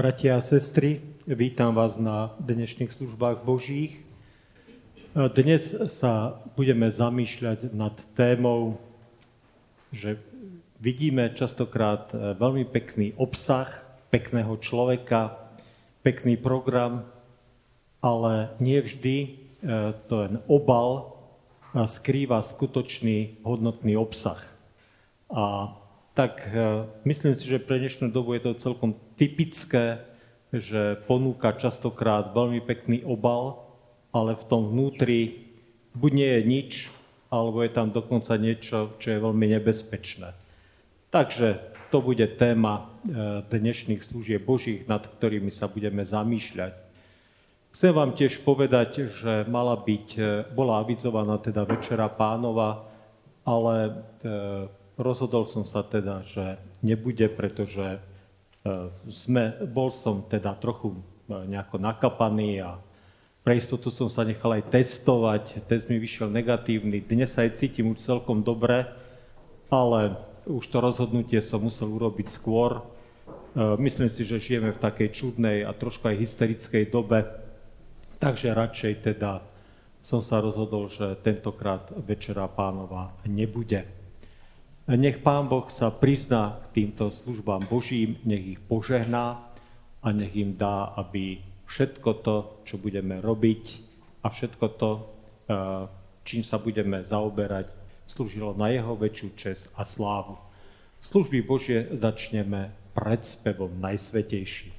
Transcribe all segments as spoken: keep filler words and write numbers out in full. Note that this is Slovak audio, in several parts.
Bratia a sestry, vítam vás na dnešných službách Božích. Dnes sa budeme zamýšľať nad témou, že vidíme častokrát veľmi pekný obsah, pekného človeka, pekný program, ale nie vždy ten obal skrýva skutočný hodnotný obsah. A tak myslím si, že pre dnešnú dobu je to celkom typické, že ponúka častokrát veľmi pekný obal, ale v tom vnútri buď nie je nič, alebo je tam dokonca niečo, čo je veľmi nebezpečné. Takže to bude téma dnešných služieb Božích, nad ktorými sa budeme zamýšľať. Chcem vám tiež povedať, že mala byť, bola avizovaná teda Večera Pánova, ale rozhodol som sa teda, že nebude, pretože sme, bol som teda trochu nejako nakapaný a pre istotu som sa nechal aj testovať. Test mi vyšiel negatívny. Dnes sa aj cítim už celkom dobre, ale už to rozhodnutie som musel urobiť skôr. Myslím si, že žijeme v takej čudnej a trošku aj hysterickej dobe, takže radšej teda som sa rozhodol, že tentokrát Večera Pánova nebude. Nech Pán Boh sa prizná k týmto službám Božím, nech ich požehná a nech im dá, aby všetko to, čo budeme robiť a všetko to, čím sa budeme zaoberať, slúžilo na jeho väčšiu česť a slávu. Služby Božie začneme pred spevom Najsvätejší.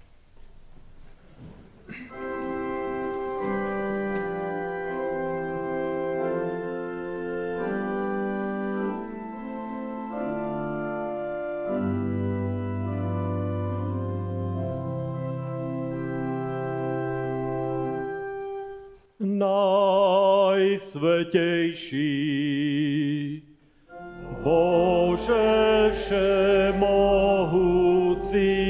Najsvätejší, Bože všemohúci,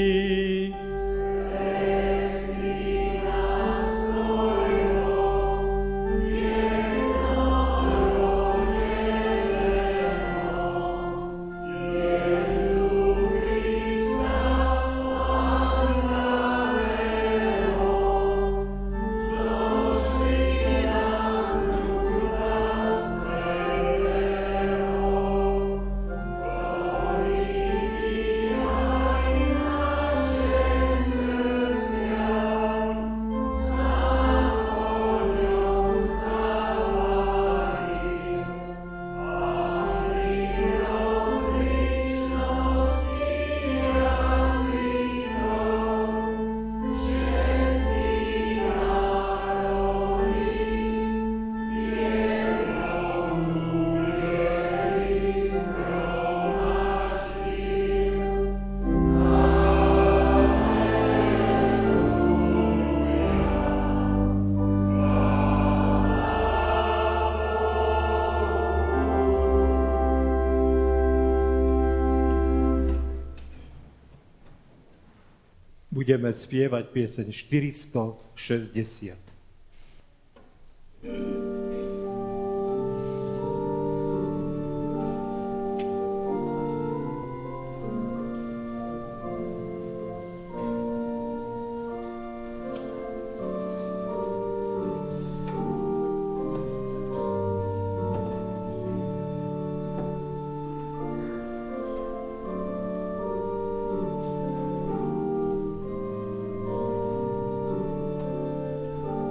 budeme spievať pieseň štyristošesťdesiat. Thank you.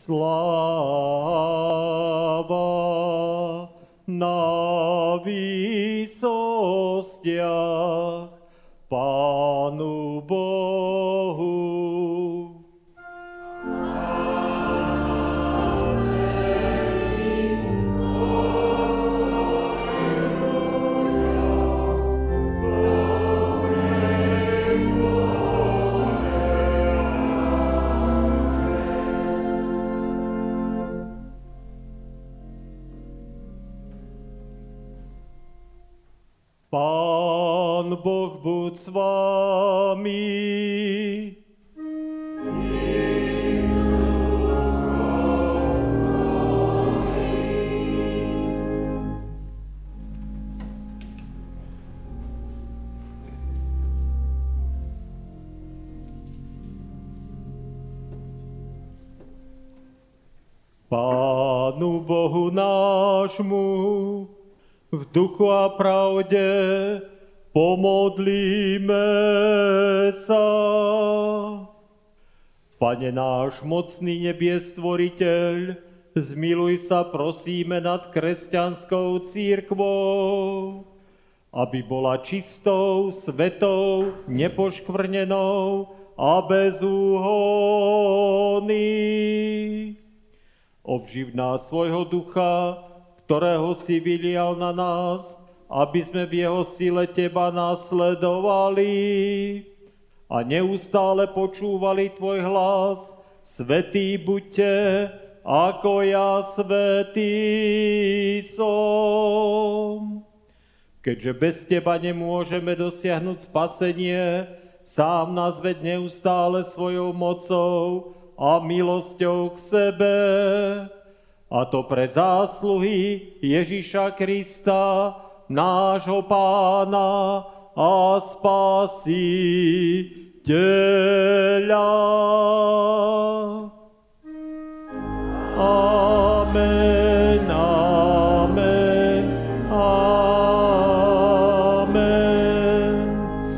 Sláva na výsostiach Pánu Bohu. Pán Boh buď s vámi. Pánu Bohu nášmu v duchu a pravde pomodlíme sa. Pane náš mocný nebies stvoriteľ, zmiluj sa prosíme nad kresťanskou cirkvou, aby bola čistou, svetou, nepoškvrnenou a bez úhony. Obživ nás svojho ducha, ktorého si vylial na nás, aby sme v jeho sile teba nasledovali a neustále počúvali tvoj hlas. Svätý buďte, ako ja svätý som. Keďže bez teba nemôžeme dosiahnuť spasenie, sám nás ved neustále svojou mocou a milosťou k sebe. A to pre zásluhy Ježiša Krista, nášho Pána a Spasiteľa. Amen, amen, amen.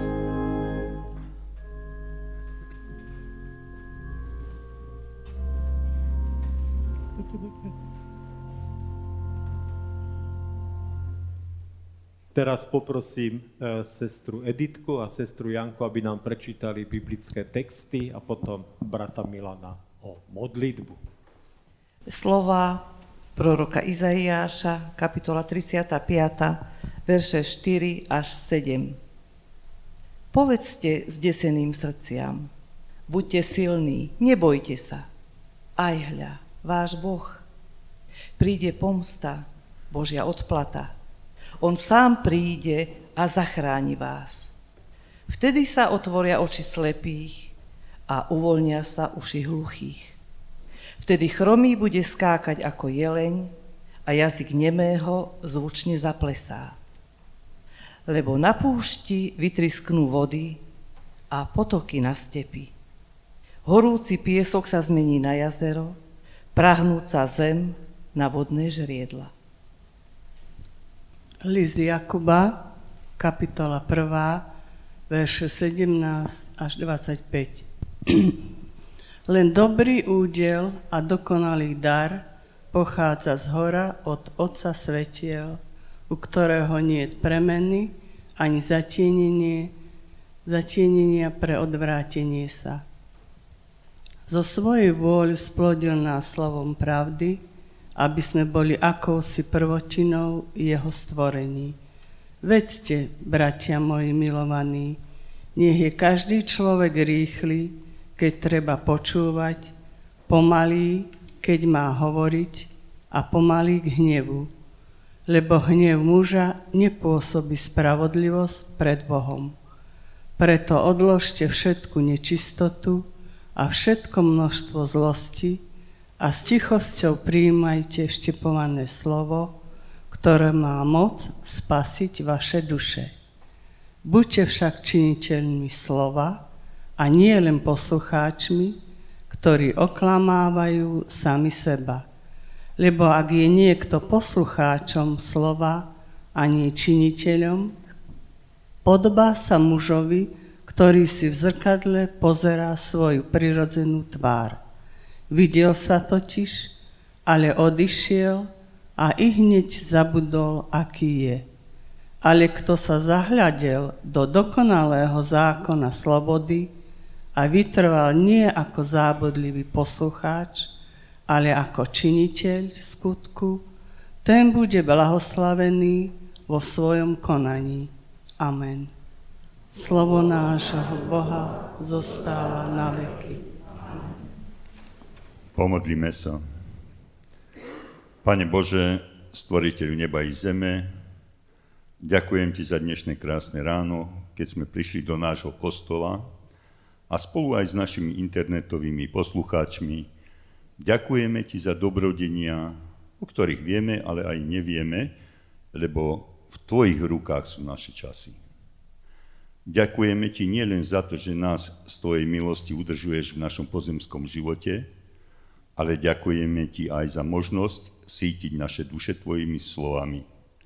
Teraz poprosím e, sestru Editku a sestru Janku, aby nám prečítali biblické texty a potom brata Milana o modlitbu. Slova proroka Izaiáša, kapitola tridsiata piata, verše štyri až sedem. Povedzte zdeseným srdciam, buďte silní, nebojte sa. Aj hľa, váš Boh. Príde pomsta, Božia odplata. On sám príde a zachráni vás. Vtedy sa otvoria oči slepých a uvoľnia sa uši hluchých. Vtedy chromý bude skákať ako jeleň a jazyk nemého zvučne zaplesá. Lebo na púšti vytrisknú vody a potoky na stepi. Horúci piesok sa zmení na jazero, prahnúca zem na vodné žriedla. List Jakuba, kapitola prvá, verše sedemnásť až dvadsaťpäť. Len dobrý údel a dokonalý dar pochádza zhora od Otca svetiel, u ktorého nie je premeny ani zatienenie, zatienenia pre odvrátenie sa. Zo svojej vôľy splodil nás slovom pravdy, aby sme boli akousi prvotinou jeho stvorení. Vedzte, bratia moji milovaní, nech je každý človek rýchly, keď treba počúvať, pomalý, keď má hovoriť a pomalý k hnevu, lebo hnev muža nepôsobí spravodlivosť pred Bohom. Preto odložte všetku nečistotu a všetko množstvo zlosti, a s tichosťou prijímajte vštepované slovo, ktoré má moc spasiť vaše duše. Buďte však činiteľmi slova a nie len poslucháčmi, ktorí oklamávajú sami seba. Lebo ak je niekto poslucháčom slova a nie činiteľom, podobá sa mužovi, ktorý si v zrkadle pozerá svoju prirodzenú tvár. Videl sa totiž, ale odišiel a i hneď zabudol, aký je. Ale kto sa zahľadel do dokonalého zákona slobody a vytrval nie ako zábudlivý poslucháč, ale ako činiteľ skutku, ten bude blahoslavený vo svojom konaní. Amen. Slovo nášho Boha zostáva na veky. Pomodlíme sa. Pane Bože, stvoriteľu neba i zeme, ďakujem Ti za dnešné krásne ráno, keď sme prišli do nášho kostola a spolu aj s našimi internetovými poslucháčmi ďakujeme Ti za dobrodenia, o ktorých vieme, ale aj nevieme, lebo v Tvojich rukách sú naše časy. Ďakujeme Ti nielen za to, že nás z Tvojej milosti udržuješ v našom pozemskom živote, ale ďakujeme Ti aj za možnosť sítiť naše duše Tvojimi slovami.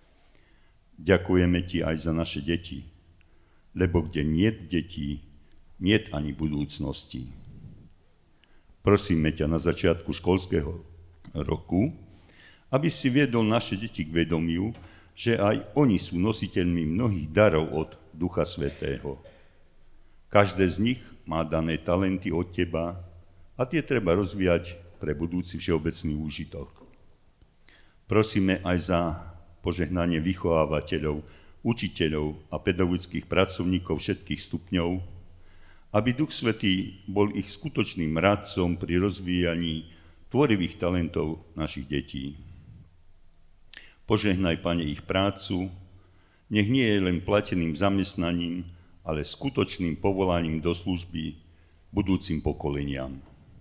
Ďakujeme Ti aj za naše deti, lebo kde niet detí, niet ani budúcnosti. Prosíme ťa na začiatku školského roku, aby si viedol naše deti k vedomiu, že aj oni sú nositeľmi mnohých darov od Ducha Svätého. Každé z nich má dané talenty od Teba a tie treba rozvíjať pre budúci všeobecný úžitok. Prosíme aj za požehnanie vychovávateľov, učiteľov a pedagogických pracovníkov všetkých stupňov, aby Duch Svätý bol ich skutočným radcom pri rozvíjaní tvorivých talentov našich detí. Požehnaj, Pane, ich prácu, nech nie je len plateným zamestnaním, ale skutočným povolaním do služby budúcim pokoleniam.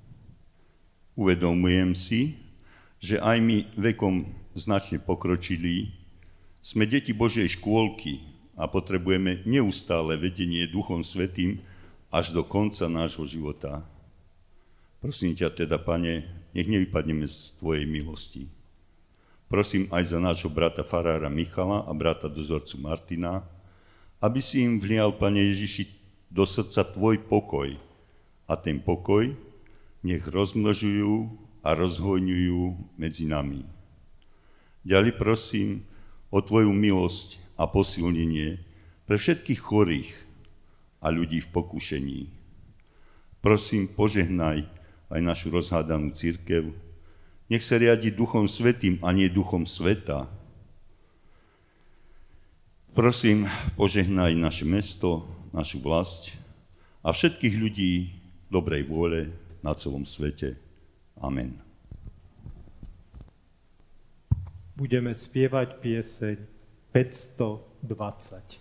Uvedomujem si, že aj my vekom značne pokročilí sme deti Božej škôlky a potrebujeme neustále vedenie Duchom Svätým až do konca nášho života. Prosím ťa teda, Pane, nech nevypadneme z Tvojej milosti. Prosím aj za nášho brata farára Michala a brata dozorcu Martina, aby si im vlial, Pane Ježiši, do srdca Tvoj pokoj a ten pokoj nech rozmnožujú a rozhojňujú medzi nami. Ďalej prosím o Tvoju milosť a posilnenie pre všetkých chorých a ľudí v pokušení. Prosím, požehnaj aj našu rozhádanú cirkev. Nech sa riadi Duchom Svätým a nie duchom sveta. Prosím, požehnaj naše mesto, našu vlast a všetkých ľudí dobrej vôle na celom svete. Amen. Budeme spievať pieseň päťstodvadsať.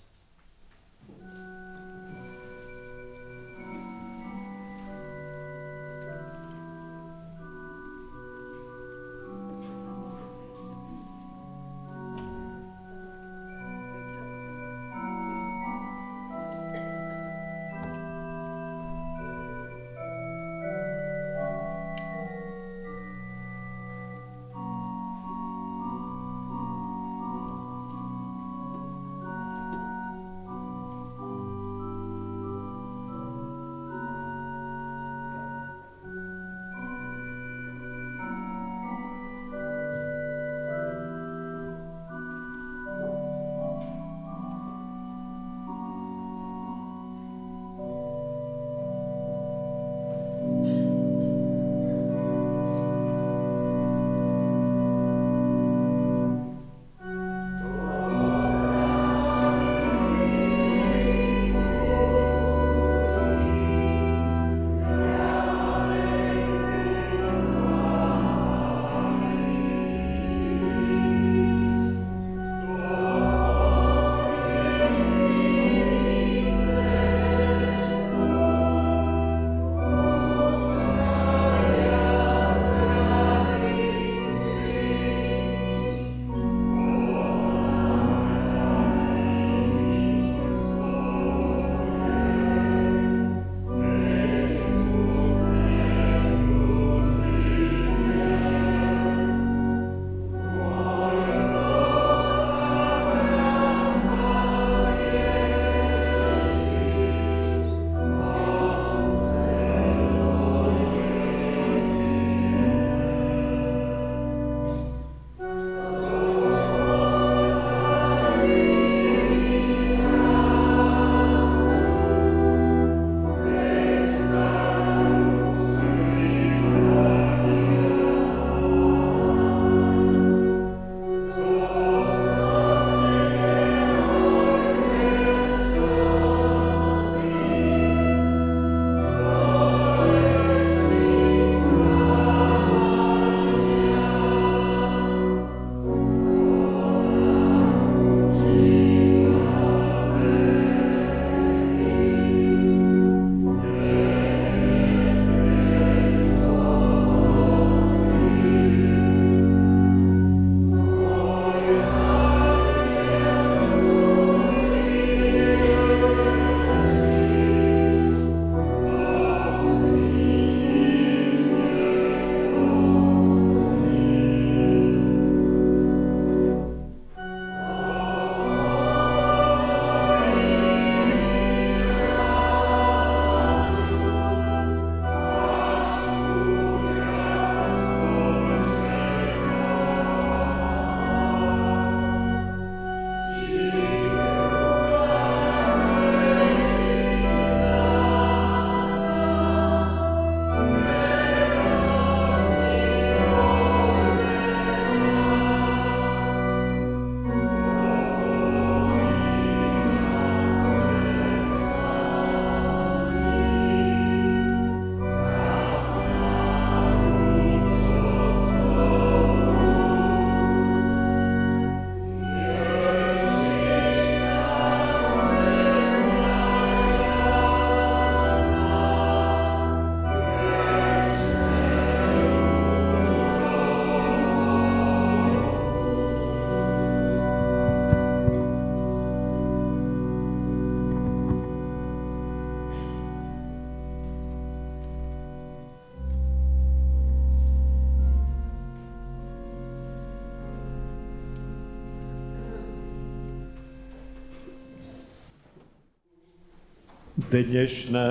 Dnešné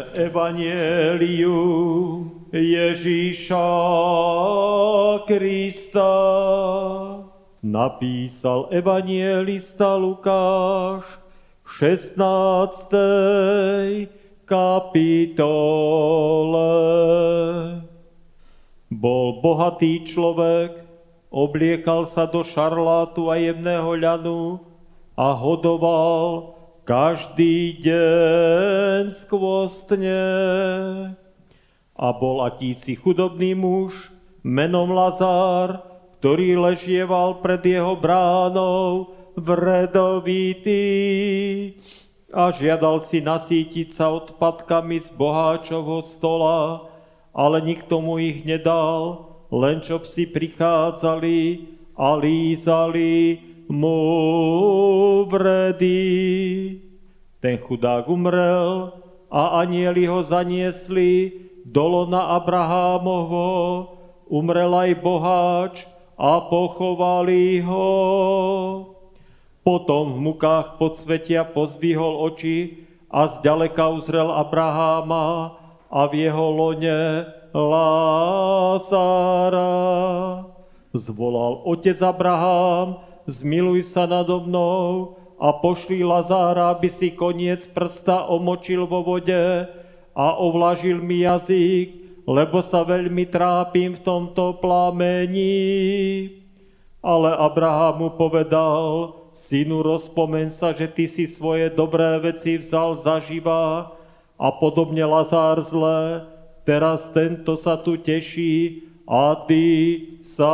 evanjelium Ježíša Krista napísal evanjelista Lukáš v šestnástej kapitole. Bol bohatý človek, obliekal sa do šarlátu a jemného ľanu a hodoval každý deň skvostne. A bol akýsi chudobný muž menom Lazár, ktorý ležieval pred jeho bránou vredovitý a žiadal si nasýtiť sa odpadkami z boháčovho stola, ale nikto mu ich nedal, len čo psi prichádzali a lízali mu vredy. Ten chudák umrel a anjeli ho zaniesli do lona Abrahámovho. Umrel aj boháč a pochovali ho. Potom v mukách podsvetia pozdvihol oči a zďaleka uzrel Abraháma a v jeho lone Lázára. Zvolal: Otec Abrahám, zmiluj sa nado mnou a pošli Lazára, aby si koniec prsta omočil vo vode a ovlažil mi jazyk, lebo sa veľmi trápim v tomto plamení. Ale Abraham mu povedal: Synu, rozpomeň sa, že ty si svoje dobré veci vzal zaživa a podobne Lazár zlé. Teraz tento sa tu teší a ty sa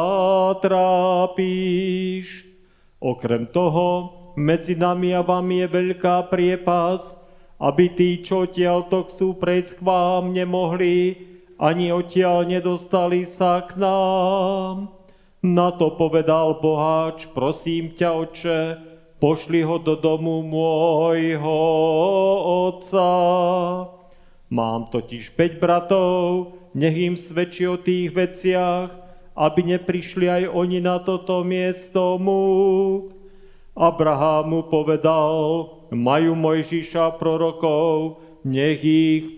trápíš. Okrem toho, medzi nami a vami je veľká priepas, aby tí, čo odtiaľto chcú prejsť k vám, nemohli, ani odtiaľ nedostali sa k nám. Na to povedal boháč: Prosím ťa, Otče, pošli ho do domu môjho otca. Mám totiž päť bratov, nech im svedčí o tých veciach, aby neprišli aj oni na toto miesto múk. Abraham mu povedal: Majú Mojžiša prorokov, nech ich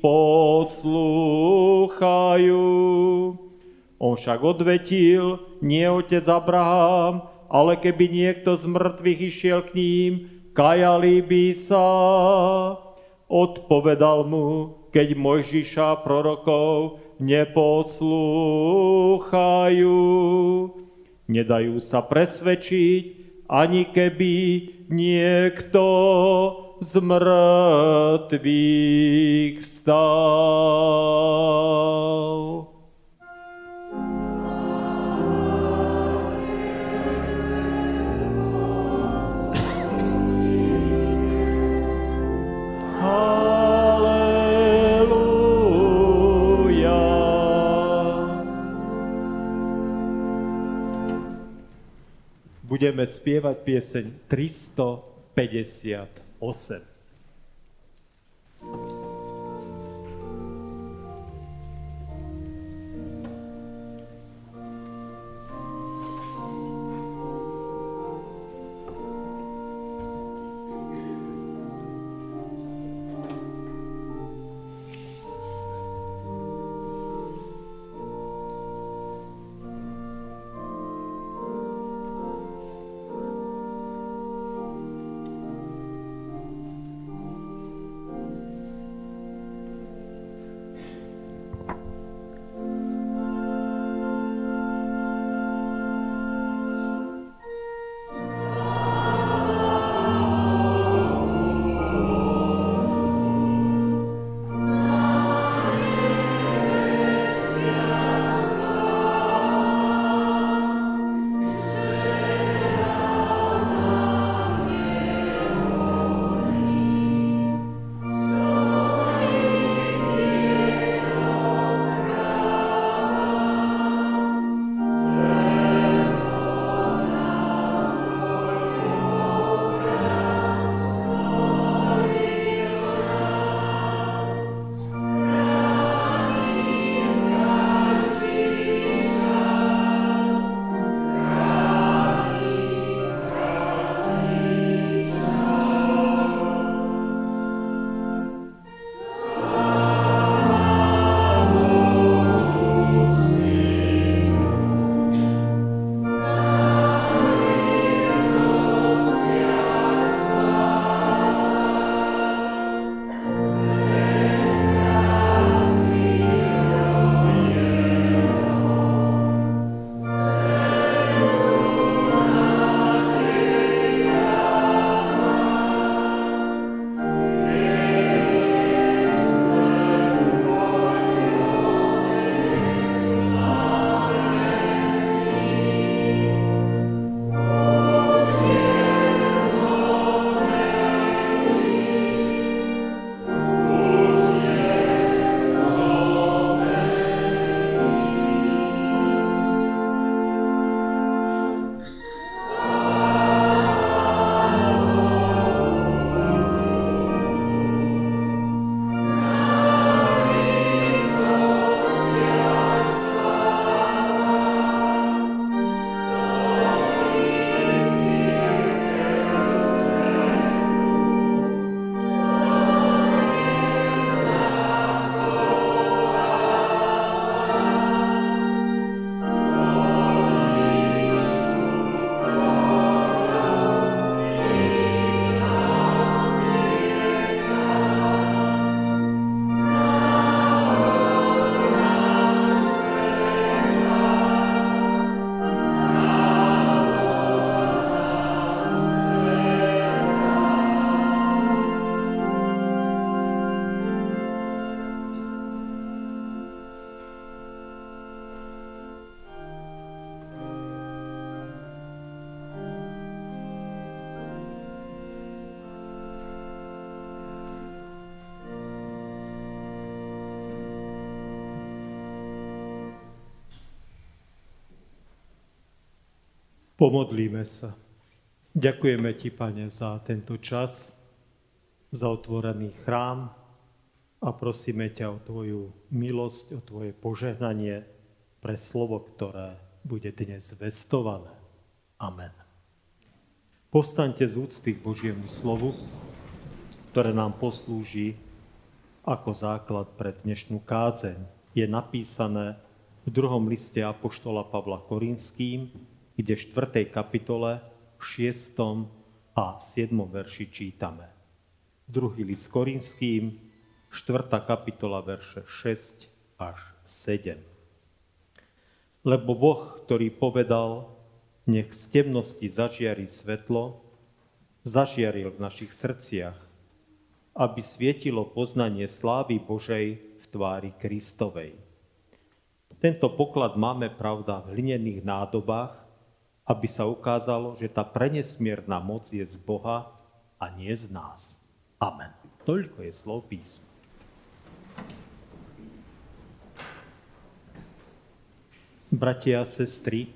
poslúchajú. On však odvetil: Nie, otec Abraham, ale keby niekto z mŕtvych išiel k ním, kajali by sa. Odpovedal mu: Keď Mojžiša prorokov neposlúchajú, nedajú sa presvedčiť, ani keby niekto z mŕtvych vstal. Budeme spievať pieseň tristopäťdesiatosem. Pomodlíme sa. Ďakujeme Ti, Pane, za tento čas, za otvorený chrám a prosíme ťa o Tvoju milosť, o Tvoje požehnanie pre slovo, ktoré bude dnes zvestované. Amen. Povstaňte z úcty k Božiemu slovu, ktoré nám poslúži ako základ pre dnešnú kázeň. Je napísané v druhom liste apoštola Pavla Korinským, kde v štvrtej kapitole v šiestom a siedmom verši čítame. Druhý list Korinským, štvrtá kapitola, verše šesť až sedem. Lebo Boh, ktorý povedal, nech z temnosti zažiari svetlo, zažiaril v našich srdciach, aby svietilo poznanie slávy Božej v tvári Kristovej. Tento poklad máme, pravda, v hlinených nádobách, aby sa ukázalo, že tá prenesmierna moc je z Boha a nie z nás. Amen. Toľko je slov písma. Bratia a sestry,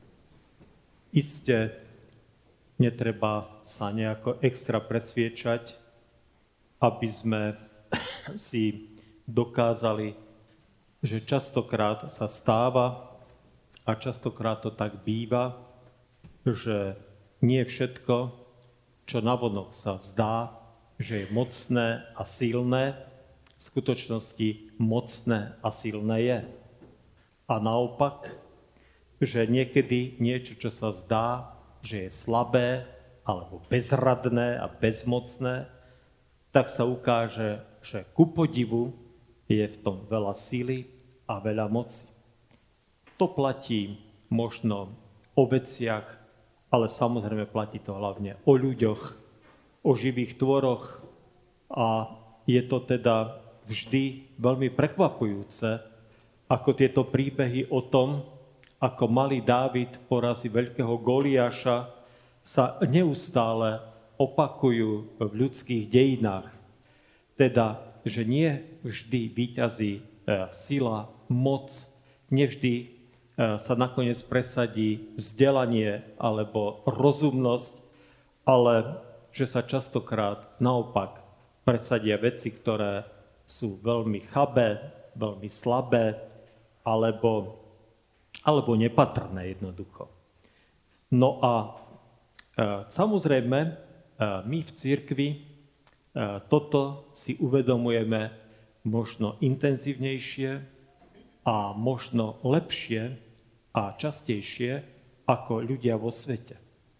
iste netreba sa nejako extra presviečať, aby sme si dokázali, že častokrát sa stáva a častokrát to tak býva, že nie všetko, čo navonok sa zdá, že je mocné a silné, v skutočnosti mocné a silné je. A naopak, že niekedy niečo, čo sa zdá, že je slabé alebo bezradné a bezmocné, tak sa ukáže, že ku podivu je v tom veľa síly a veľa moci. To platí možno o veciach, ale samozrejme platí to hlavne o ľuďoch, o živých tvoroch a je to teda vždy veľmi prekvapujúce, ako tieto príbehy o tom, ako malý Dávid porazí veľkého Goliáša, sa neustále opakujú v ľudských dejinách. Teda, že nie vždy víťazí sila, moc, nevždy sa nakoniec presadí vzdelanie alebo rozumnosť, ale že sa častokrát naopak presadia veci, ktoré sú veľmi chabé, veľmi slabé, alebo, alebo nepatrné jednoducho. No a e, samozrejme, e, my v cirkvi e, toto si uvedomujeme možno intenzívnejšie a možno lepšie a častejšie ako ľudia vo svete.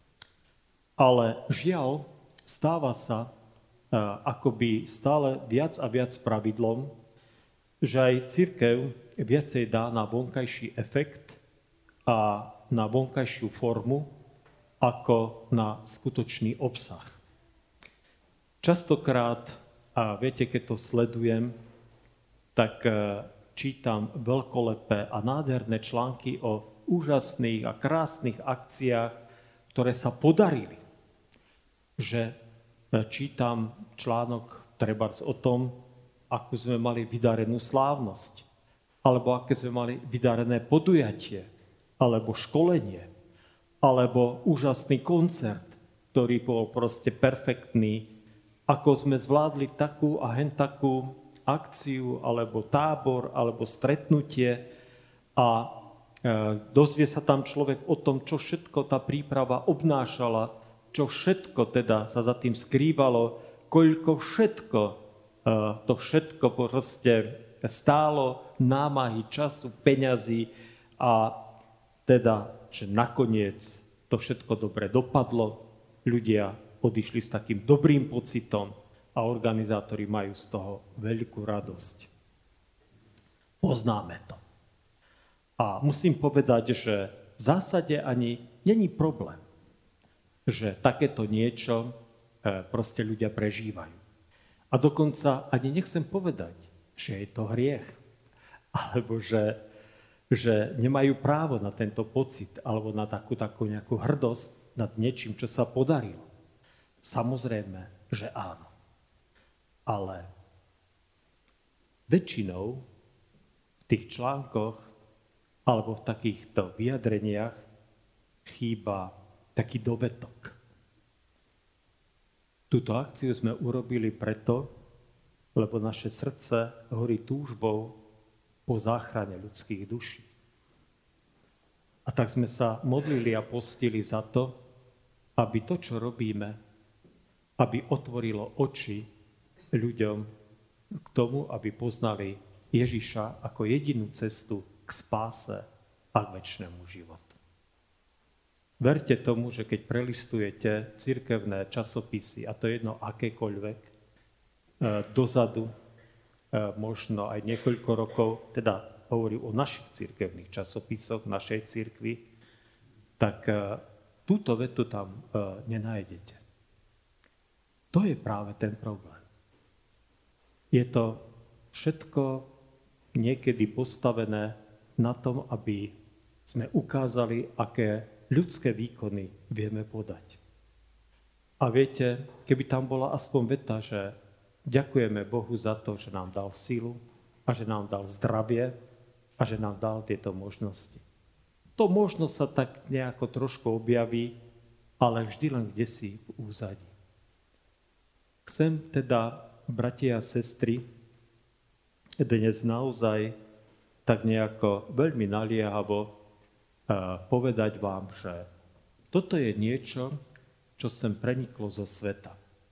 Ale žiaľ, stáva sa akoby stále viac a viac pravidlom, že aj cirkev viacej dá na vonkajší efekt a na vonkajšiu formu ako na skutočný obsah. Častokrát, a viete, keď to sledujem, tak čítam veľkolepé a nádherné články o úžasných a krásnych akciách, ktoré sa podarili. Že čítam článok trebárs o tom, akú sme mali vydarenú slávnosť, alebo aké sme mali vydarené podujatie, alebo školenie, alebo úžasný koncert, ktorý bol proste perfektný, ako sme zvládli takú a hen takú akciu, alebo tábor, alebo stretnutie a e, dozvie sa tam človek o tom, čo všetko tá príprava obnášala, čo všetko teda sa za tým skrývalo, koľko všetko, to všetko proste stálo námahy, času, peňazí a teda, že nakoniec to všetko dobre dopadlo, ľudia odišli s takým dobrým pocitom a organizátori majú z toho veľkú radosť. Poznáme to. A musím povedať, že v zásade ani není problém, že takéto niečo proste ľudia prežívajú. A dokonca ani nechcem povedať, že je to hriech, alebo že, že nemajú právo na tento pocit, alebo na takú, takú nejakú hrdosť nad niečím, čo sa podarilo. Samozrejme, že áno. Ale väčšinou v tých článkoch alebo v takýchto vyjadreniach chýba taký dovetok. Túto akciu sme urobili preto, lebo naše srdce horí túžbou po záchrane ľudských duší. A tak sme sa modlili a postili za to, aby to, čo robíme, aby otvorilo oči ľuďom k tomu, aby poznali Ježiša ako jedinú cestu k spáse a k večnému životu. Verte tomu, že keď prelistujete cirkevné časopisy, a to je jedno akékoľvek, dozadu, možno aj niekoľko rokov, teda hovorí o našich cirkevných časopisoch, našej cirkvi, tak túto vetu tam nenájdete. To je práve ten problém. Je to všetko niekedy postavené na tom, aby sme ukázali, aké ľudské výkony vieme podať. A viete, keby tam bola aspoň veta, že ďakujeme Bohu za to, že nám dal silu a že nám dal zdravie a že nám dal tieto možnosti. To možno sa tak nejako trošku objaví, ale vždy len kdesi v úzadí. Chcem teda, bratia a sestry, dnes naozaj tak nejako veľmi naliehavo povedať vám, že toto je niečo, čo sem preniklo zo sveta.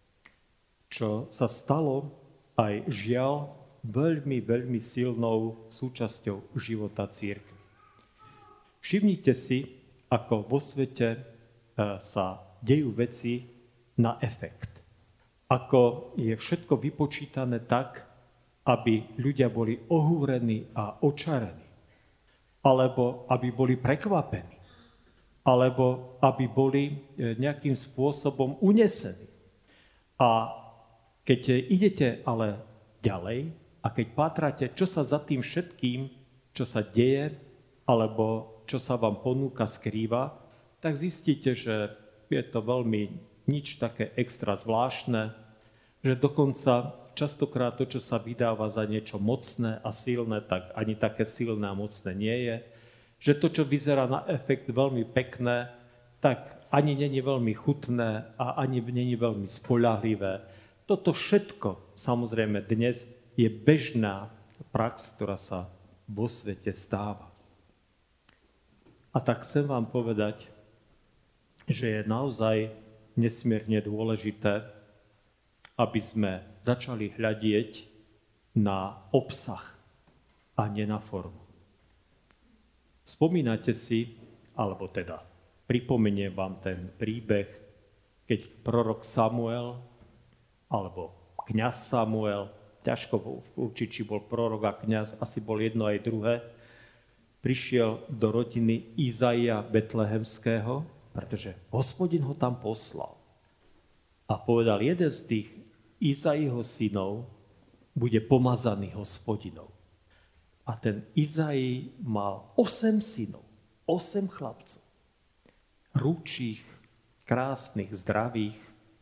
Čo sa stalo aj žiaľ veľmi, veľmi silnou súčasťou života cirkvi. Všimnite si, ako vo svete sa dejú veci na efekt. Ako je všetko vypočítané tak, aby ľudia boli ohúrení a očarení. Alebo aby boli prekvapení. Alebo aby boli nejakým spôsobom unesení. A keď idete ale ďalej a keď pátrate, čo sa za tým všetkým, čo sa deje, alebo čo sa vám ponúka, skrýva, tak zistíte, že je to veľmi nič také extra zvláštne, že dokonca častokrát to, čo sa vydáva za niečo mocné a silné, tak ani také silné a mocné nie je. Že to, čo vyzerá na efekt veľmi pekné, tak ani není veľmi chutné a ani není veľmi spoľahlivé. Toto všetko, samozrejme, dnes je bežná prax, ktorá sa vo svete stáva. A tak chcem vám povedať, že je naozaj nesmierne dôležité, aby sme začali hľadieť na obsah a nie na formu. Spomínate si, alebo teda pripomeniem vám ten príbeh, keď prorok Samuel, alebo kňaz Samuel, ťažko určiť, či bol prorok a kňaz, asi bol jedno aj druhé, prišiel do rodiny Izaia Betlehemského, pretože Hospodin ho tam poslal. A povedal, jeden z tých Izaiho synov bude pomazaný Hospodinou. A ten Izai mal osem synov, osem chlapcov. Rúčích, krásnych, zdravých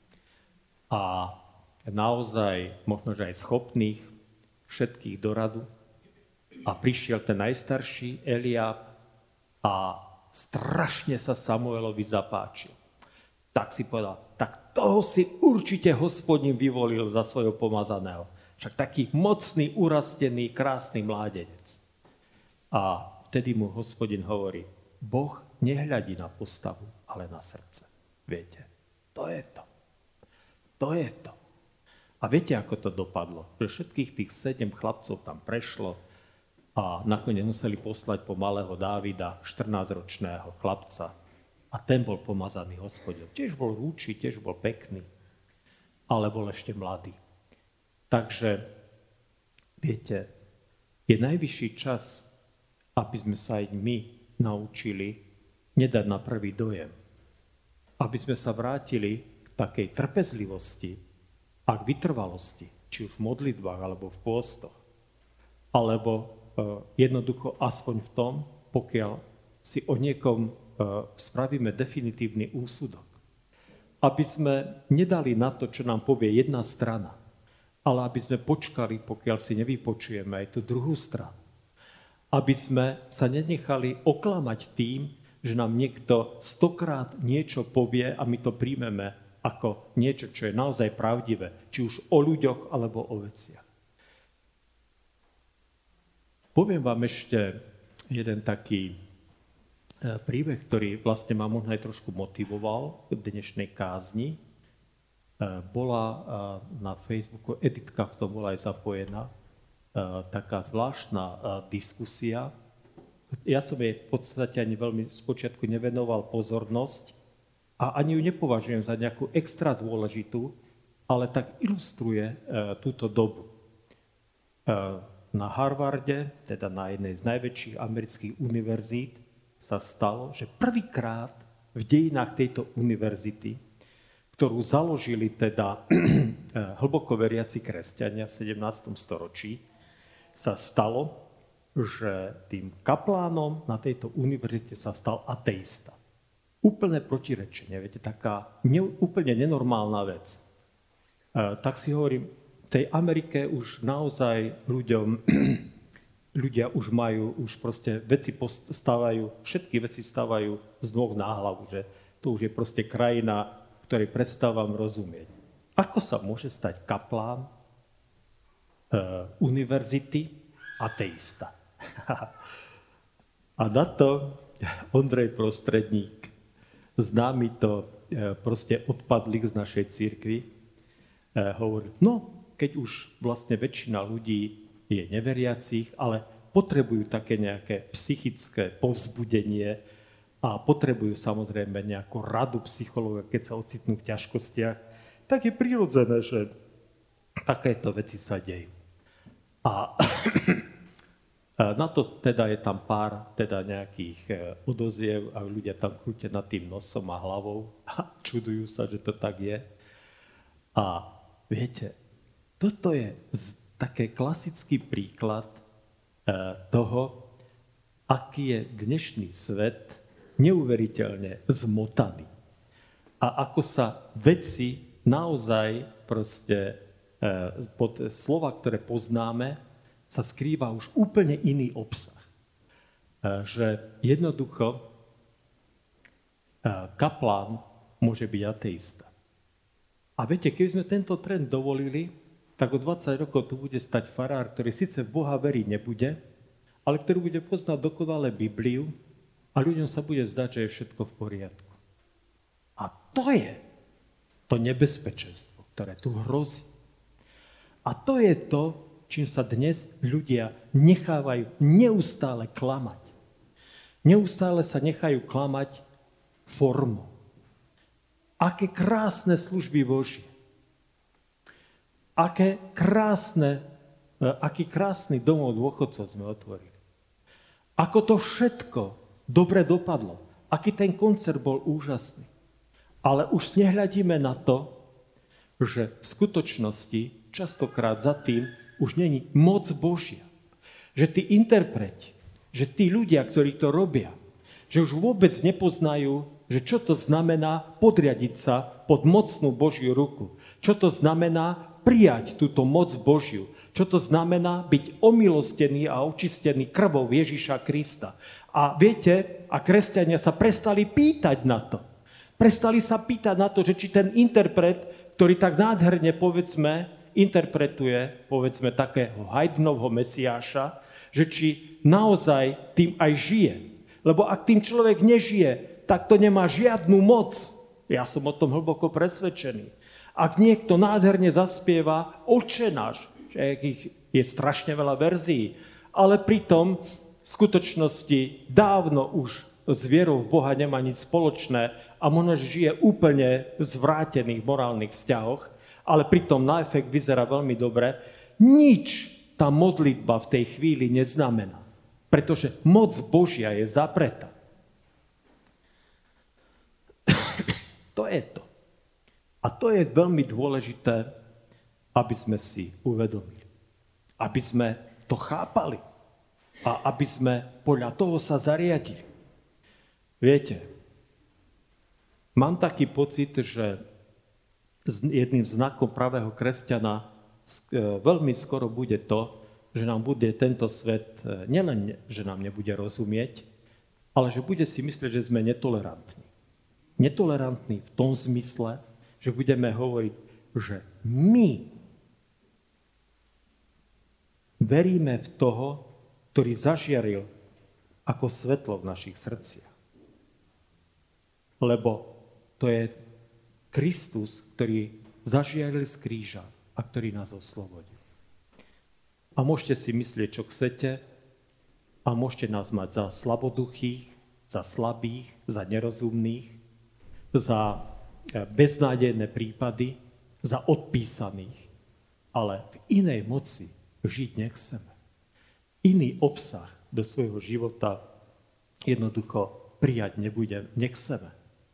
a naozaj, možno že aj schopných, všetkých do radu. A prišiel ten najstarší Eliáb a strašne sa Samuelovi zapáčil. Tak si povedal, tak toho si určite Hospodin vyvolil za svojho pomazaného. Však taký mocný, urastený, krásny mládenec. A vtedy mu Hospodin hovorí, Boh nehľadí na postavu, ale na srdce. Viete, to je to. To je to. A viete, ako to dopadlo? Že všetkých tých sedem chlapcov tam prešlo a nakoniec museli poslať po malého Dávida, štrnásťročného chlapca. A ten bol pomazaný Hospodin. Tiež bol rúči, tiež bol pekný, ale bol ešte mladý. Takže, viete, je najvyšší čas, aby sme sa aj my naučili nedať na prvý dojem. Aby sme sa vrátili k takej trpezlivosti a k vytrvalosti, či už v modlitbách, alebo v pôstoch. Alebo jednoducho aspoň v tom, pokiaľ si o niekom spravíme definitívny úsudok. Aby sme nedali na to, čo nám povie jedna strana, ale aby sme počkali, pokiaľ si nevypočujeme aj tú druhú stranu. Aby sme sa nenechali oklamať tým, že nám niekto stokrát niečo povie a my to príjmeme ako niečo, čo je naozaj pravdivé, či už o ľuďoch alebo o veciach. Poviem vám ešte jeden taký príbeh, ktorý vlastne ma možno aj trošku motivoval k dnešnej kázni. Bola na Facebooku, Editka v tom bola aj zapojená, taká zvláštna diskusia. Ja som jej v podstate ani veľmi spočiatku nevenoval pozornosť a ani ju nepovažujem za nejakú extra dôležitú, ale tak ilustruje túto dobu. Na Harvarde, teda na jednej z najväčších amerických univerzít, sa stalo, že prvýkrát v dejinách tejto univerzity, ktorú založili teda hlboko veriaci kresťania v sedemnástom storočí, sa stalo, že tým kaplánom na tejto univerzite sa stal ateista. Úplné protirečenie, viete, taká ne, úplne nenormálna vec. E, tak si hovorím, v tej Amerike už naozaj ľuďom, ľudia už majú, už proste veci stávajú, všetky veci stávajú z nôh na hlavu, že to už je proste krajina, ktorej prestávam rozumieť. Ako sa môže stať kaplán e, univerzity ateista? A na to Ondrej Prostredník, známy to e, proste odpadlík z našej cirkvi, e, hovorí, no, keď už vlastne väčšina ľudí je neveriacich, ale potrebujú také nejaké psychické povzbudenie a potrebujú samozrejme nejakú radu psychológa, keď sa ocitnú v ťažkostiach, tak je prirodzené, že takéto veci sa dejú. A na to teda je tam pár teda nejakých odoziev a ľudia tam krútia nad tým nosom a hlavou a čudujú sa, že to tak je. A viete, toto je taký klasický príklad toho, aký je dnešný svet neuveriteľne zmotaný. A ako sa veci naozaj proste pod slova, ktoré poznáme, sa skrýva už úplne iný obsah. Že jednoducho kaplán môže byť ateista. A viete, keby sme tento trend dovolili, tak o dvadsať rokov tu bude stať farár, ktorý síce v Boha veriť nebude, ale ktorý bude poznať dokonale Bibliu a ľuďom sa bude zdať, že je všetko v poriadku. A to je to nebezpečenstvo, ktoré tu hrozí. A to je to, čím sa dnes ľudia nechávajú neustále klamať. Neustále sa nechajú klamať formou. Aké krásne služby Božie. Aké krásne, aký krásny domov dôchodcov sme otvorili. Ako to všetko dobre dopadlo. Aký ten koncert bol úžasný. Ale už nehľadíme na to, že v skutočnosti častokrát za tým už není moc Božia. Že tí interpreti, že tí ľudia, ktorí to robia, že už vôbec nepoznajú, že čo to znamená podriadiť sa pod mocnú Božiu ruku. Čo to znamená prijať túto moc Božiu. Čo to znamená byť omilostený a očistený krvou Ježiša Krista. A viete, a kresťania sa prestali pýtať na to. Prestali sa pýtať na to, že či ten interpret, ktorý tak nádherne, povedzme, interpretuje, povedzme, takého Haydnovho Mesiáša, že či naozaj tým aj žije. Lebo ak tým človek nežije, tak to nemá žiadnu moc. Ja som o tom hlboko presvedčený. Ak niekto nádherne zaspieva Otče náš, že ich je strašne veľa verzií, ale pritom v skutočnosti dávno už s vierou v Boha nemá nič spoločné a možno žije úplne v zvrátených morálnych vzťahoch, ale pritom na efekt vyzerá veľmi dobre, nič tá modlitba v tej chvíli neznamená, pretože moc Božia je zapretá. To je to. A to je veľmi dôležité, aby sme si uvedomili. Aby sme to chápali. A aby sme podľa toho sa zariadili. Viete, mám taký pocit, že jedným znakom pravého kresťana veľmi skoro bude to, že nám bude tento svet, nielen, že nám nebude rozumieť, ale že bude si myslieť, že sme netolerantní. Netolerantní v tom zmysle, že budeme hovoriť, že my veríme v toho, ktorý zažiaril ako svetlo v našich srdciach. Lebo to je Kristus, ktorý zažiaril z kríža a ktorý nás oslobodil. A môžete si myslieť, čo chcete, a môžete nás mať za slaboduchých, za slabých, za nerozumných, za beznádejné prípady, za odpísaných. Ale v inej moci žiť nechceme. Iný obsah do svojho života jednoducho prijať nebudem, nechceme.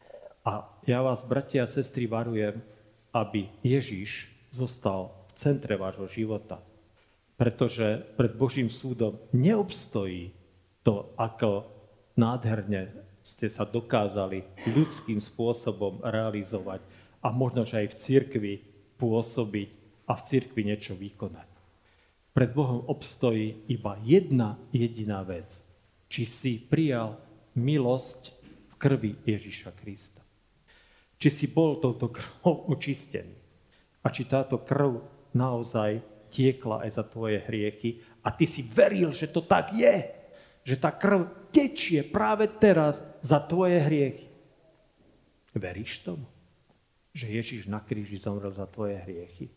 A ja vás, bratia a sestry, varujem, aby Ježiš zostal v centre vášho života. Pretože pred Božím súdom neobstojí to, ako nádherne ste sa dokázali ľudským spôsobom realizovať a možno, že aj v cirkvi pôsobiť a v cirkvi niečo vykonať. Pred Bohom obstojí iba jedna jediná vec. Či si prijal milosť v krvi Ježiša Krista. Či si bol touto krvou očistený. A či táto krv naozaj tiekla aj za tvoje hriechy a ty si veril, že to tak je. Že tá krv tečie práve teraz za tvoje hriechy. Veríš tomu? Že Ježiš na kríži zomrel za tvoje hriechy?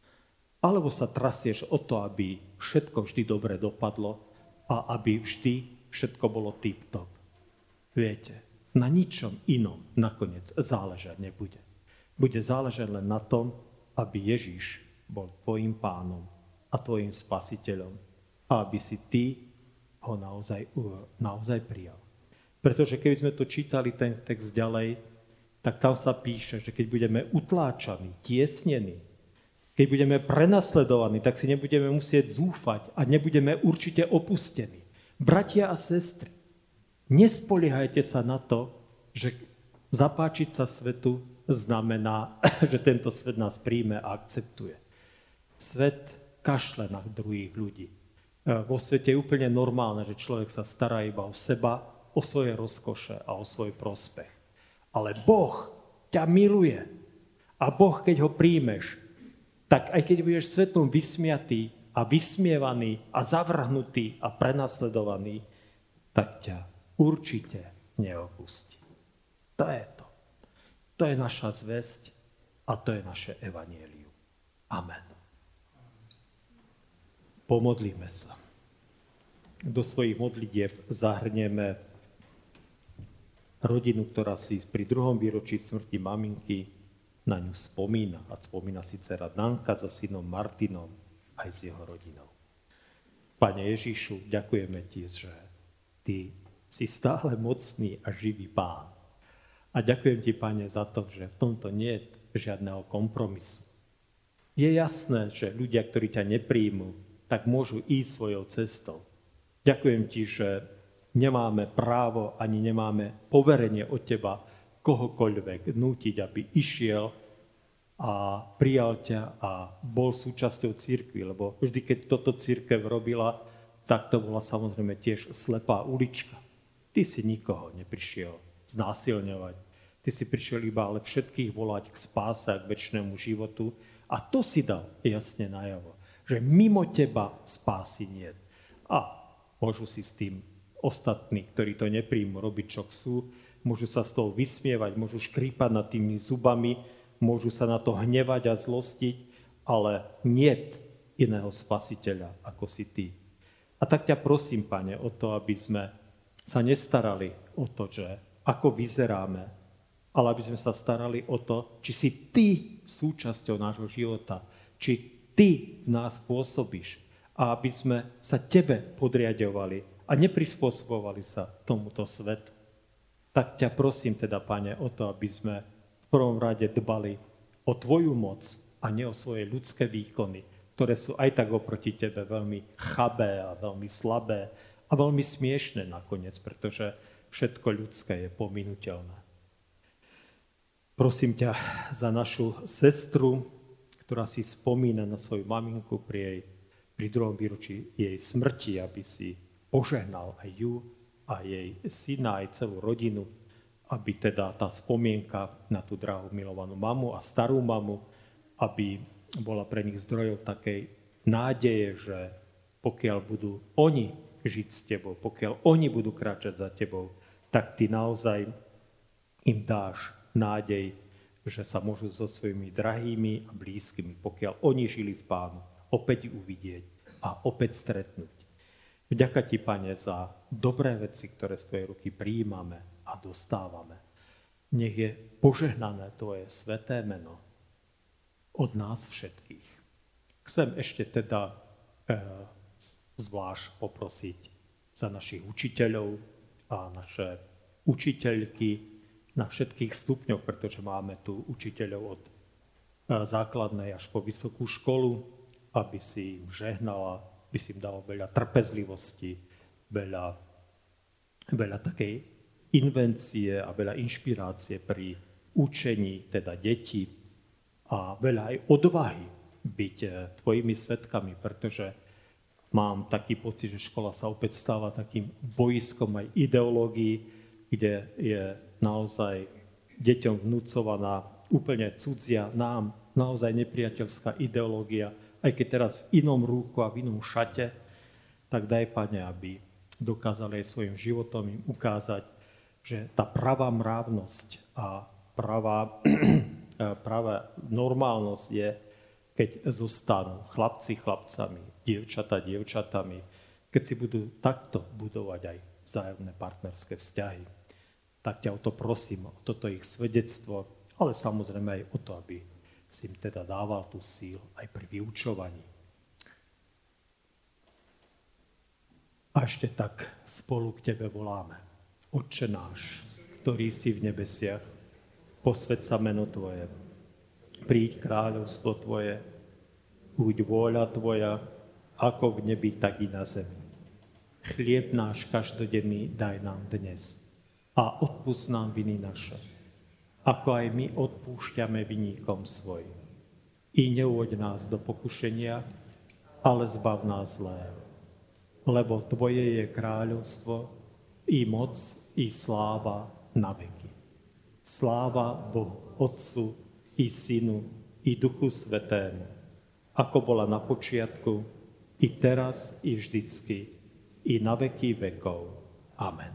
Alebo sa trasieš o to, aby všetko vždy dobre dopadlo a aby vždy všetko bolo tip-top? Viete, na ničom inom nakoniec záležať nebude. Bude záležať len na tom, aby Ježiš bol tvojim pánom a tvojim spasiteľom a aby si ty ho naozaj, naozaj prijal. Pretože keby sme to čítali ten text ďalej, tak tam sa píše, že keď budeme utláčaní, tiesnení, keď budeme prenasledovaní, tak si nebudeme musieť zúfať a nebudeme určite opustení. Bratia a sestry, nespoliehajte sa na to, že zapáčiť sa svetu znamená, že tento svet nás príjme a akceptuje. Svet kašle na druhých ľudí. Vo svete je úplne normálne, že človek sa stará iba o seba, o svoje rozkoše a o svoj prospech. Ale Boh ťa miluje. A Boh, keď ho príjmeš, tak aj keď budeš svetom vysmiatý a vysmievaný a zavrhnutý a prenasledovaný, tak ťa určite neopustí. To je to. To je naša zvesť a to je naše evanjelium. Amen. Pomodlíme sa. Do svojich modlitieb zahrnieme rodinu, ktorá si pri druhom výročí smrti maminky na ňu spomína. A spomína si dcera Danka so synom Martinom aj s jeho rodinou. Pane Ježišu, ďakujeme ti, že ty si stále mocný a živý Pán. A ďakujem ti, Pane, za to, že v tomto nie je žiadneho kompromisu. Je jasné, že ľudia, ktorí ťa nepríjmu, tak môžu ísť svojou cestou. Ďakujem ti, že nemáme právo ani nemáme poverenie od teba kohokoľvek nútiť, aby išiel a prijal ťa a bol súčasťou cirkvi, lebo vždy, keď toto cirkev robila, tak to bola samozrejme tiež slepá ulička. Ty si nikoho neprišiel znásilňovať. Ty si prišiel iba ale všetkých volať k spáse a k večnému životu a to si dal jasne najavo, že mimo teba spásy niet. A môžu si s tým ostatní, ktorí to nepríjmu, robiť, čo chcú, môžu sa z toho vysmievať, môžu škrípať nad tými zubami, môžu sa na to hnevať a zlostiť, ale niet iného spasiteľa ako si ty. A tak ťa prosím, Pane, o to, aby sme sa nestarali o to, že ako vyzeráme, ale aby sme sa starali o to, či si ty súčasťou nášho života, či ty v nás pôsobíš a aby sme sa tebe podriadovali a neprispôsobovali sa tomuto svetu. Tak ťa prosím teda, Pane, o to, aby sme v prvom rade dbali o tvoju moc a nie o svoje ľudské výkony, ktoré sú aj tak oproti tebe veľmi chabé a veľmi slabé a veľmi smiešné nakoniec, pretože všetko ľudské je pominuteľné. Prosím ťa za našu sestru, ktorá si spomína na svoju maminku pri, jej, pri druhom výročí jej smrti, aby si požehnal aj ju, a jej syna, aj celú rodinu, aby teda tá spomienka na tú drahú milovanú mamu a starú mamu, aby bola pre nich zdrojov takej nádeje, že pokiaľ budú oni žiť s tebou, pokiaľ oni budú kráčať za tebou, tak ty naozaj im dáš nádej, že sa môžu so svojimi drahými a blízkymi, pokiaľ oni žili v Pánu, opäť uvidieť a opäť stretnúť. Vďaka ti, Pane, za dobré veci, ktoré z tvojej ruky prijímame a dostávame. Nech je požehnané tvoje sväté meno od nás všetkých. Chcem ešte teda e, zvlášť poprosiť za našich učiteľov a naše učiteľky na všetkých stupňoch, pretože máme tu učiteľov od e, základnej až po vysokú školu, aby si im žehnala, by si im dalo veľa trpezlivosti, veľa, veľa takej invencie a veľa inšpirácie pri učení teda detí a veľa aj odvahy byť tvojimi svedkami, pretože mám taký pocit, že škola sa opäť stáva takým bojiskom aj ideológií, kde je naozaj deťom vnúcovaná úplne cudzia, nám naozaj nepriateľská ideológia, aj keď teraz v inom rúchu a v inom šate, tak daj, Pane, aby dokázali aj svojim životom im ukázať, že tá pravá mravnosť a pravá, pravá normálnosť je, keď zostanú chlapci chlapcami, dievčata dievčatami, keď si budú takto budovať aj vzájomné partnerské vzťahy. Tak ťa o to prosím, o toto ich svedectvo, ale samozrejme aj o to, aby si im teda dával tú síl aj pri vyučovaní. A ešte tak spolu k tebe voláme. Otče náš, ktorý si v nebesiach, posväť sa meno tvoje, príď kráľovstvo tvoje, buď vôľa tvoja, ako v nebi, tak i na zemi. Chlieb náš každodenný daj nám dnes a odpusť nám viny naše, ako aj my odpúšťame viníkom svojim. I neuvoď nás do pokušenia, ale zbav nás zlého. Lebo tvoje je kráľovstvo, i moc, i sláva na veky. Sláva Bohu, Otcu, i Synu, i Duchu Svätému, ako bola na počiatku, i teraz, i vždycky, i na veky vekov. Amen.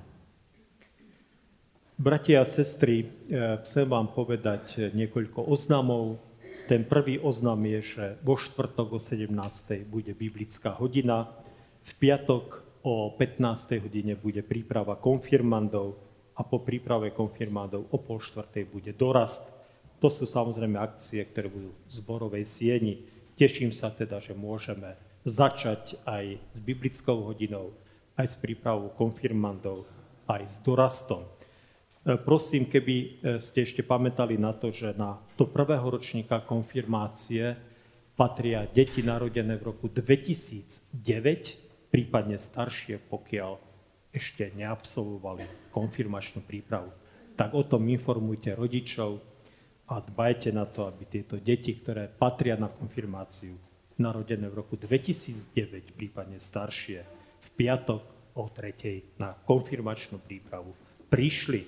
Bratia a sestry, chcem vám povedať niekoľko oznamov. Ten prvý oznam je, že vo štvrtok o sedemnástej bude biblická hodina, v piatok o pätnástej hodine bude príprava konfirmandov a po príprave konfirmandov o pol štvrtej bude dorast. To sú samozrejme akcie, ktoré budú v zborovej sieni. Teším sa teda, že môžeme začať aj s biblickou hodinou, aj s prípravou konfirmandov, aj s dorastom. Prosím, keby ste ešte pamätali na to, že na to prvého ročníka konfirmácie patria deti narodené v roku dvetisícdeväť, prípadne staršie, pokiaľ ešte neabsolvovali konfirmačnú prípravu. Tak o tom informujte rodičov a dbajte na to, aby tieto deti, ktoré patria na konfirmáciu, narodené v roku dvetisícdeväť, prípadne staršie, v piatok o tretej na konfirmačnú prípravu prišli.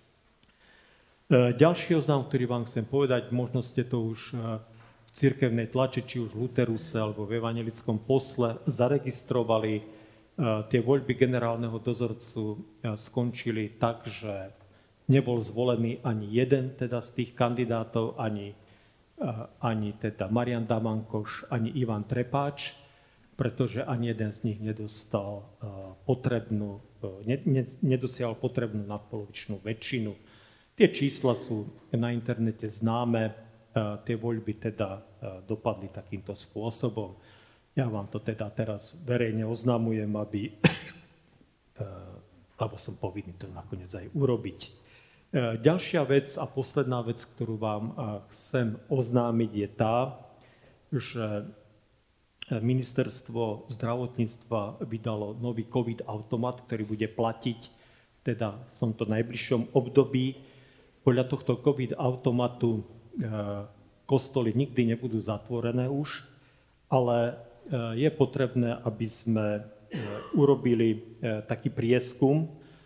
Ďalší oznam, ktorý vám chcem povedať, možno ste to už v cirkevnej tlači, či už v Luteruse alebo v evanjelickom posle zaregistrovali. Tie voľby generálneho dozorcu skončili tak, že nebol zvolený ani jeden teda z tých kandidátov, ani, ani teda Marian Damankoš, ani Ivan Trepáč, pretože ani jeden z nich nedostal potrebnú, nedosiahol potrebnú nadpolovičnú väčšinu. Tie čísla sú na internete známe, tie voľby teda dopadli takýmto spôsobom. Ja vám to teda teraz verejne oznamujem, aby, lebo som povinný to nakoniec aj urobiť. Ďalšia vec a posledná vec, ktorú vám chcem oznámiť, je tá, že Ministerstvo zdravotníctva vydalo nový COVID-automat, ktorý bude platiť teda v tomto najbližšom období. Podľa tohto COVID-automatu kostoly nikdy nebudú zatvorené už, ale je potrebné, aby sme urobili taký prieskum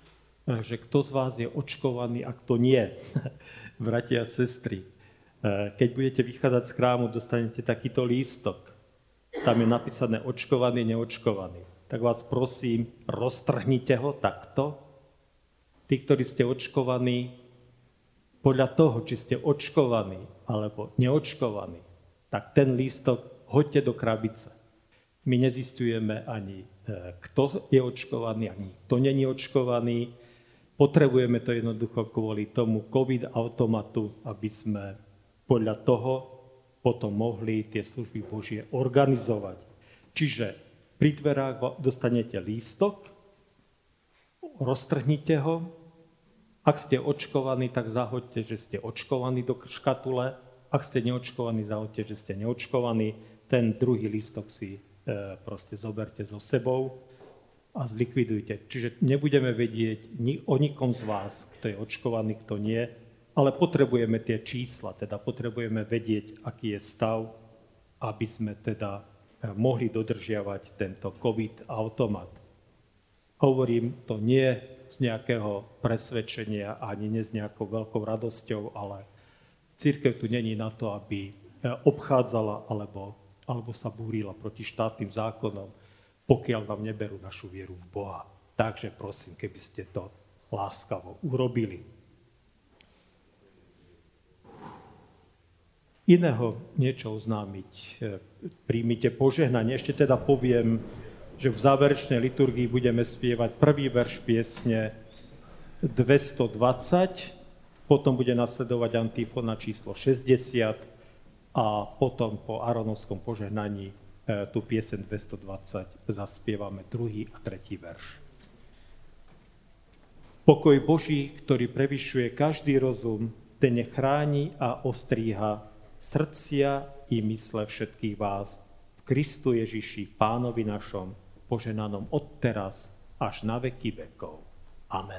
že kto z vás je očkovaný a kto nie. Bratia a sestry, keď budete vychádzať z chrámu, dostanete takýto lístok. Tam je napísané očkovaný, neočkovaný. Tak vás prosím, roztrhnite ho takto. Tí, ktorí ste očkovaní, podľa toho, či ste očkovaní alebo neočkovaní, tak ten lístok hoďte do krabice. My nezisťujeme ani, kto je očkovaný, ani kto není očkovaný. Potrebujeme to jednoducho kvôli tomu COVID automatu, aby sme podľa toho potom mohli tie služby Božie organizovať. Čiže pri dverách dostanete lístok, roztrhnite ho. Ak ste očkovaní, tak zahoďte, že ste očkovaní do škatule. Ak ste neočkovaní, zahoďte, že ste neočkovaní. Ten druhý lístok si e, proste zoberte so sebou a zlikvidujte. Čiže nebudeme vedieť ni, o nikom z vás, kto je očkovaný, kto nie, ale potrebujeme tie čísla, teda potrebujeme vedieť, aký je stav, aby sme teda e, mohli dodržiavať tento COVID automat. Hovorím to nie z nejakého presvedčenia, ani nie s nejakou veľkou radosťou, ale cirkev tu není na to, aby obchádzala alebo, alebo sa búrila proti štátnym zákonom, pokiaľ nám neberú našu vieru v Boha. Takže prosím, keby ste to láskavo urobili. Iného niečo oznámiť. Príjmite požehnanie. Ešte teda poviem, že v záverečnej liturgii budeme spievať prvý verš piesne dvestodvadsať, potom bude nasledovať antifona číslo šesťdesiat a potom po Áronovskom požehnaní tú pieseň dvestodvadsať zaspievame druhý a tretí verš. Pokoj Boží, ktorý prevyšuje každý rozum, ten nech chráni a ostríha srdcia i mysle všetkých vás v Kristu Ježiši, Pánovi našom, poženanom od teraz až na veky vekov. Amen.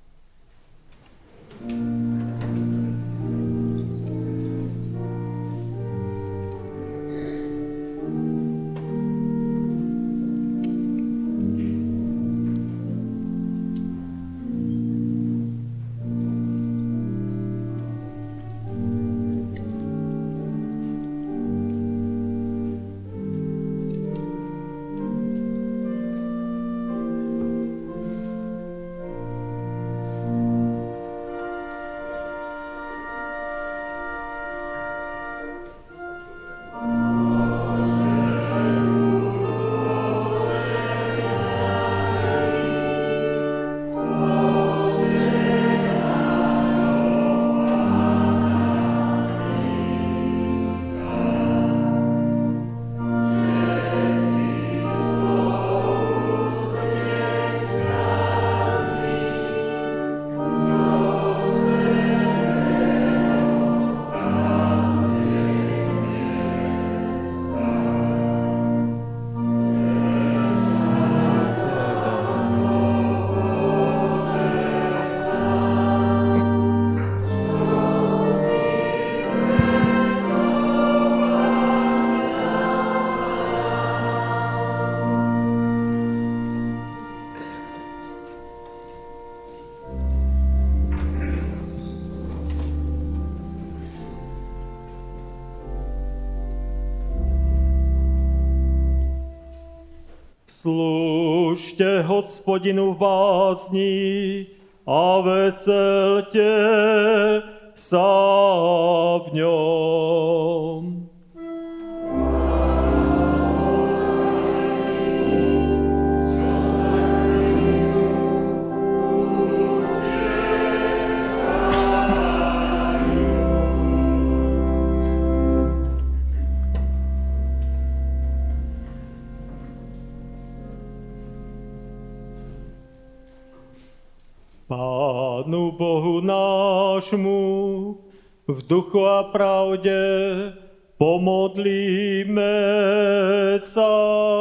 Slúžte Hospodinu v bázni a veselte sa v ňom. Pánu Bohu nášmu v duchu a pravde pomodlíme sa.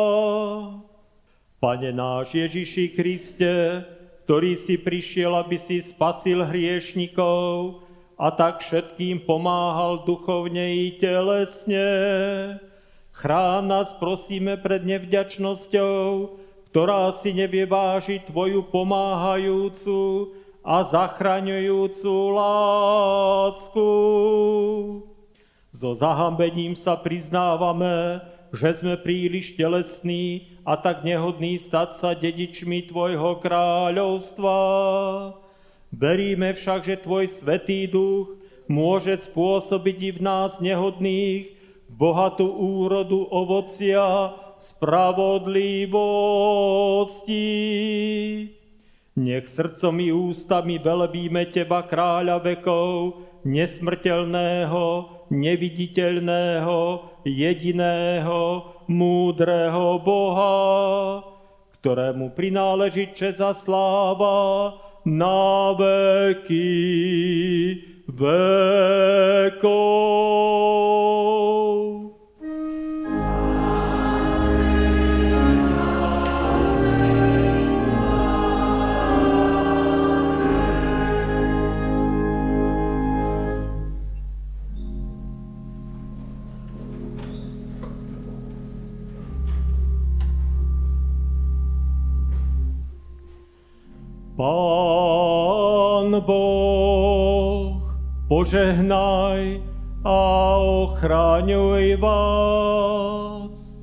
Pane náš Ježiši Kriste, ktorý si prišiel, aby si spasil hriešnikov a tak všetkým pomáhal duchovne i telesne, chráň nás prosíme pred nevďačnosťou, ktorá si nevie vážiť tvoju pomáhajúcu a zachraňujúcu lásku. So zahambením sa priznávame, že sme príliš telesní a tak nehodní stať sa dedičmi tvojho kráľovstva. Veríme však, že tvoj Svätý Duch môže spôsobiť i v nás nehodných bohatú úrodu ovocia spravodlivosti. Nech srdcom i ústami velebíme teba, kráľa vekov, nesmrteľného, neviditeľného, jediného, múdreho Boha, ktorému prináleží česť a sláva na veky vekov. Pán Boh, požehnaj a ochraňuj vás.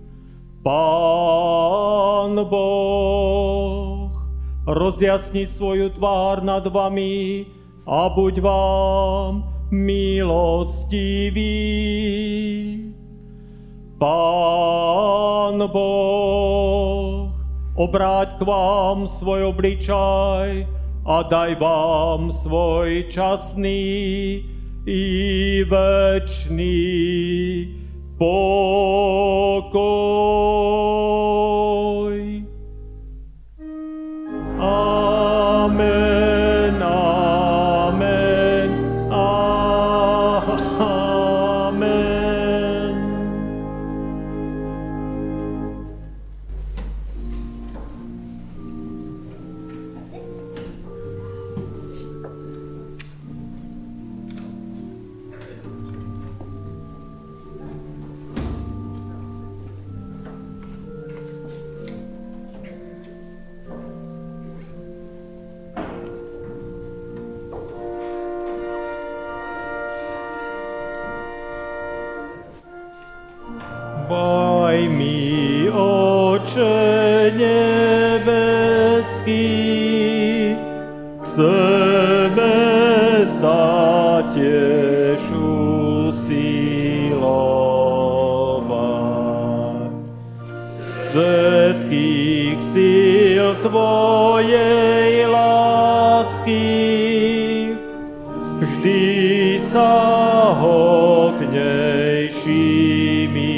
Pán Boh, rozjasni svoju tvár nad vami a buď vám milostivý. Pán Boh, obráť k vám svoj obličaj a daj vám svoj časný i večný pokoj. Amen, amen, amen. Daj mi, Oče nebeský, k sebe sa tiež usilovať. Všetkých síl tvojej lásky vždy sa hodnejšími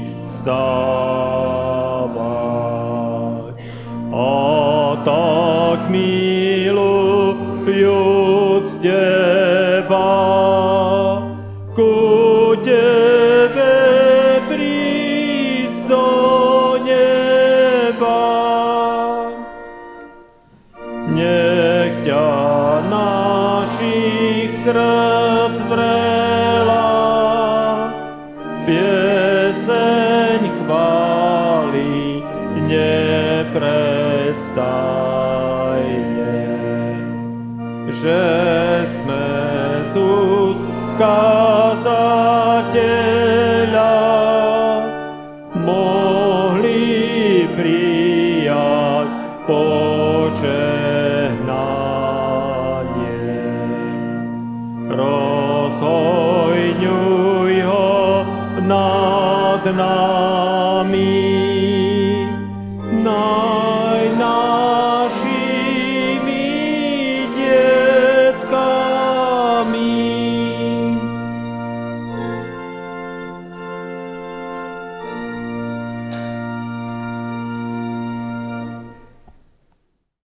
stávať. A tak milujúc teba, ku tebe prísť do neba. Nech ťa našich srdc vrela pieseň chváli neprestajne, že sme z úst kazateľa mohli prijať požehnanie. Rozhojňuj ho nad nami,